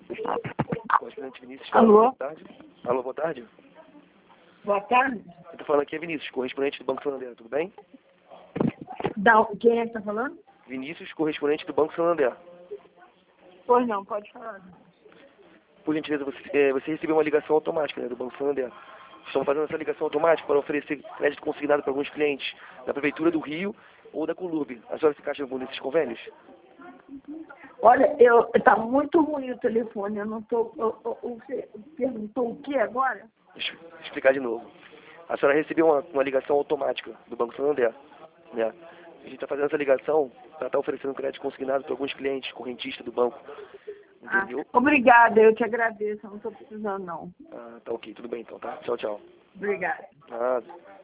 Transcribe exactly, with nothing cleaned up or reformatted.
Correspondente Vinícius. Alô? Boa tarde. Alô, boa tarde. Boa tarde. Eu tô falando aqui é Vinícius, correspondente do Banco Santander, tudo bem? Da, quem é que tá falando? Vinícius, correspondente do Banco Santander. Pois não, pode falar. Por gentileza, você, é, você recebeu uma ligação automática, né, do Banco Santander. Estamos fazendo essa ligação automática para oferecer crédito consignado para alguns clientes da Prefeitura do Rio ou da Colurb. A senhora se encaixa em algum desses convênios? Olha, eu, tá muito ruim o telefone, eu não tô... Eu, eu, você perguntou o que agora? Deixa eu explicar de novo. A senhora recebeu uma, uma ligação automática do Banco Santander, né? A gente está fazendo essa ligação para estar oferecendo crédito consignado para alguns clientes, correntistas do banco. Entendeu? Ah, obrigada, eu te agradeço, eu não estou precisando não. Ah, tá ok, tudo bem então, tá? Tchau, tchau. Obrigada. Nada.